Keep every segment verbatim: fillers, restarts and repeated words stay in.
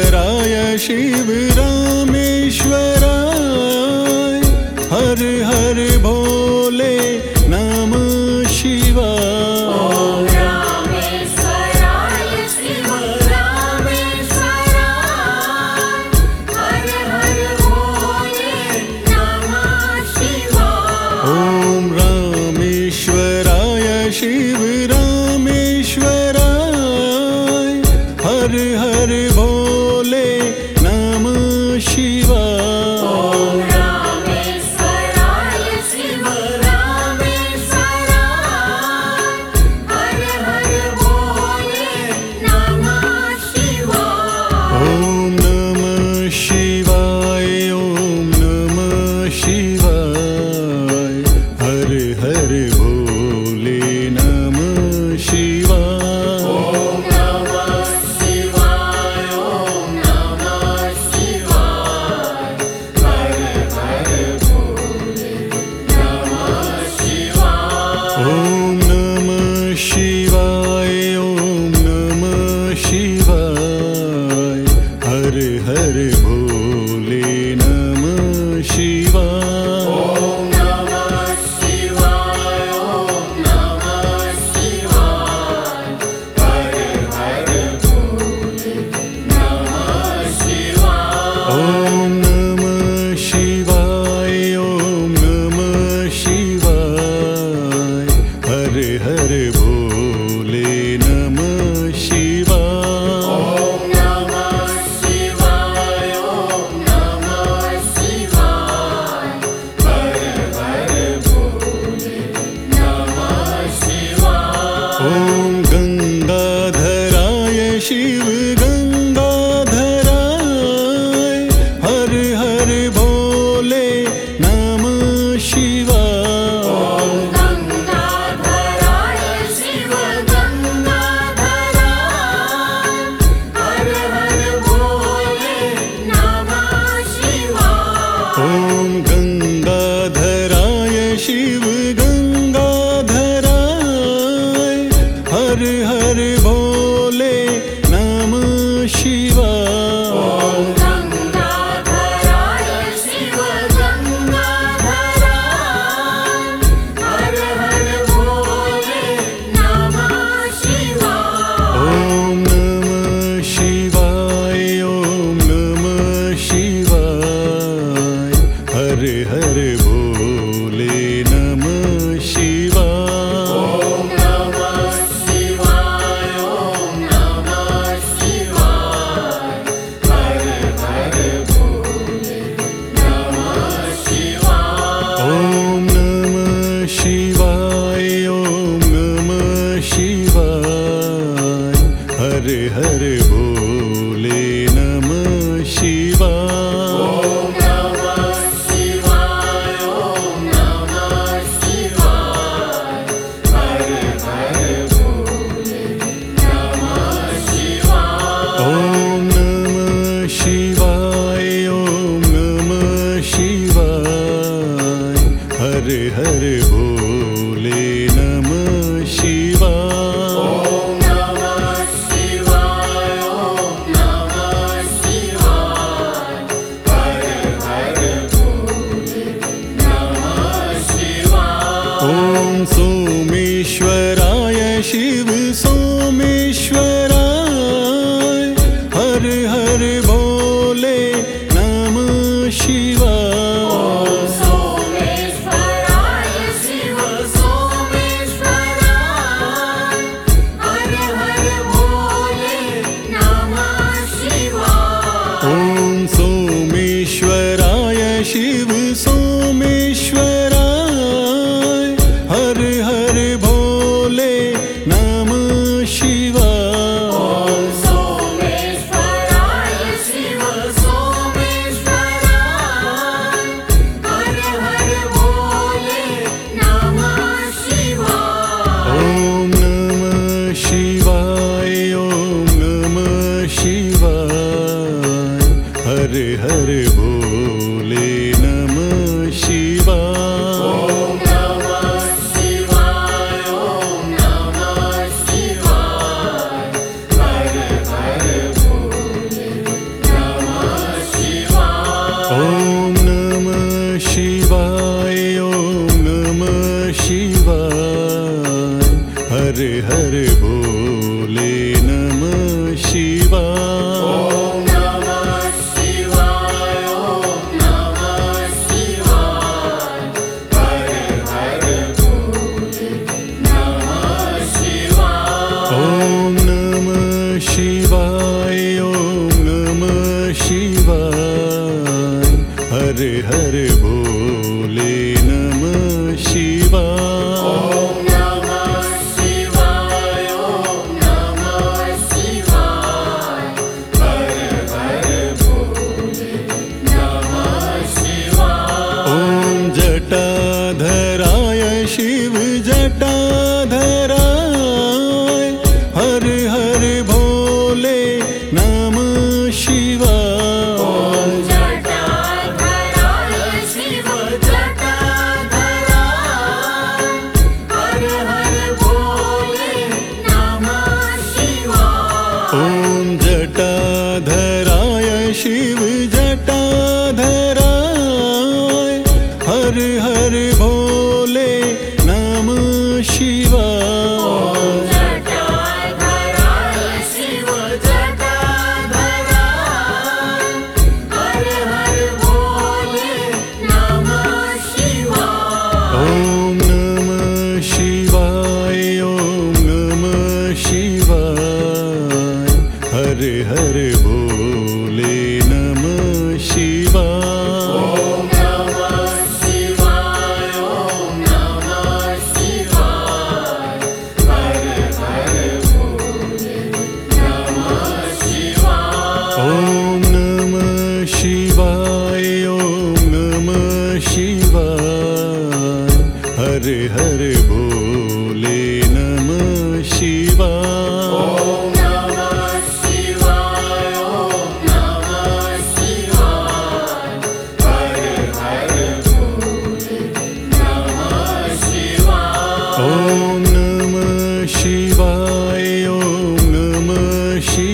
रामेश्वराय शिव रामेश्वराय हर हर भोले नमः शिवाय। ओम रामेश्वराय शिव रामेश्वराय हर हर भोले नमः शिवाय। ओम रामेश्वराय शिव रामेश्वराय हर हर भोले नमः शिवाय। ओम रामेश्वराय शिव रामेश्वराय हर हर भोले नमः शिवाय। ओम नमः शिवाय ओम नमः शिवाय हर हर भोले नमः शिवाय। ओम नमः शिवाय ओम नमः शिवाय हर हर भोले नमः शिवाय। ओम नमः शिवाय ओम नमः शिवाय हर हर भोले नमः शिवाय। ओम नमः शिवाय ओम नमः शिवाय हर हर भोले नमः शिवाय। ओम नमः शिवाय ओम नमः शिवाय हर हर भोले नमः शिवाय। ओम नमः शिवाय ओम नमः शिवाय हर हर भोले नमः शिवाय। ओम गंगाधराय शिव गंगाधराय हर हर भोले नमः शिवाय। ओम गंगाधराय शिव गंगाधराय हर हर भोले नमः शिवाय। ओम गंगाधराय शिव गंगाधराय हर हर भोले नमः शिवाय। ओम गंगाधराय शिव गंगाधराय हर हर भोले नमः शिवाय। ओम नमः शिवाय ओम नमः शिवाय हर हर भोले नमः शिवाय। ओम नमः शिवाय ओम नमः शिवाय हर हर भोले नमः शिवाय। ओम नमः शिवाय ओम नमः शिवाय हर हर भोले नमः शिवाय। ओम नमः शिवाय ओम नमः शिवाय हर हर भोले नमः शिवाय। ओम नमः शिवाय ओम नमः शिवाय हर हर भोले नमः शिवाय। ओम नमः शिवाय ओम नमः शिवाय हर हर भोले नमः शिवाय। ओम सोमेश्वराय शिव सोमेश्वराय हर हर भोले नमः शिवाय। ओम सोमेश्वराय शिव सोमेश्वराय हर हर भोले नमः शिवाय। ओम सोमेश्वराय शिव सोमेश्वराय हर हर भोले नमः शिवाय। ओम सोमेश्वराय शिव सोमेश्वराय हर हर भोले नमः शिवाय। ओम नमः शिवाय ओम नमः शिवाय हर हर भोले नमः शिवाय। ओम नमः शिवाय ओम नमः शिवाय हर हर भोले ॐ नमः शिवाय ॐ नमः शिवाय हरे हरे बोले नमः शिवाय ॐ नमः शिवाय ॐ नमः शिवाय हरे हरे बोले नमः शिवाय ॐ नमः शिवाय ॐ नमः शिवाय हरे हरे बोले नमः शिवाय ॐ नमः शिवाय ॐ नमः शिवाय हरे हरे बोले नमः शिवाय ॐ जटाधराय शिव जटाधराय हर हर भोले नमः शिवाय ॐ जटाधराय शिव जटाधराय हर हर भोले नमः शिवाय ॐ जटाधराय शिव जटाधराय हर हर भोले नमः शिवाय जटाधराय शिव जटाधराय हर हर भोले नमः शिवाय ॐ नमः शिवाय ॐ नमः शिवाय हरे हरे बोले नमः शिवाय ॐ नमः शिवाय ॐ नमः शिवाय हरे हरे बोले नमः शिवाय ॐ नमः शिवाय ॐ नमः शिवाय हरे हरे बोले नमः शिवाय ॐ नमः शिवाय ॐ नमः शिवाय हरे हरे बोले नमः शिवाय ॐ नमः शिवाय ॐ नमः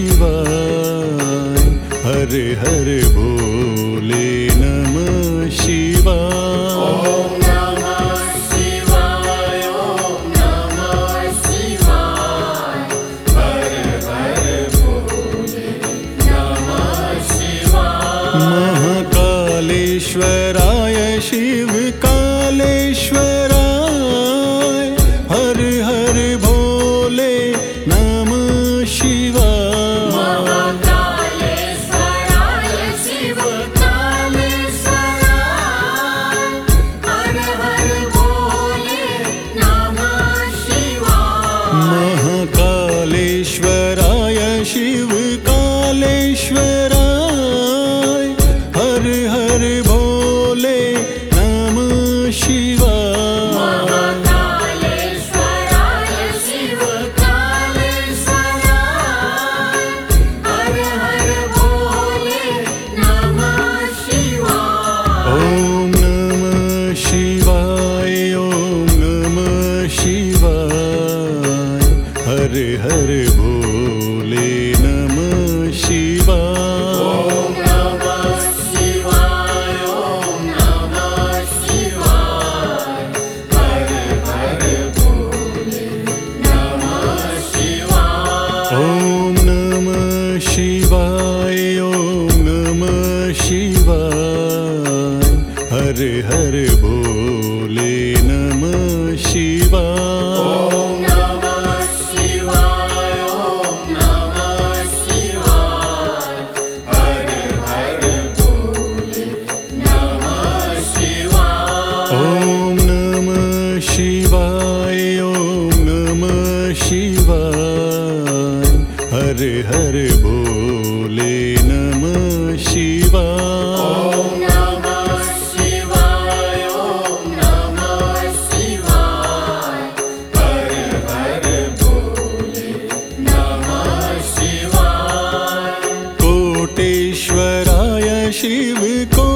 शिवाय हरे हरे बोले नमः शिवाय ॐ नमः शिवाय ॐ नमः शिवाय हरे हरे बोले नमः शिवाय महाकालेश्वराय शिव कालेश्वराय हर हर भोले नमः शिवाय महाकालेश्वराय शिव कालेश्वराय हर हर भोले नमः शिवाय महाकालेश्वराय शिव कालेश्वराय हर हर भोले नमः शिवाय महाकालेश्वराय शिव कालेश्वराय हर हर भोले नमः शिवाय ॐ नमः शिवाय ॐ नमः शिवाय हरे हरे बोले नमः शिवाय ॐ नमः शिवाय ॐ नमः शिवाय हरे हरे भोले नमः शिवाय ॐ नमः शिवाय ॐ नमः शिवाय हरे हरे बोले नमः शिवाय ॐ नमः शिवाय ॐ नमः शिवाय हरे हरे भोले नमः शिवाय ॐ नमः शिवाय ॐ नमः शिवाय हरे हरे बोले नमः शिवाय ॐ नमः शिवाय ॐ नमः शिवाय हरे हरे भोले नमः शिवाय कोटेश्वराय शिव को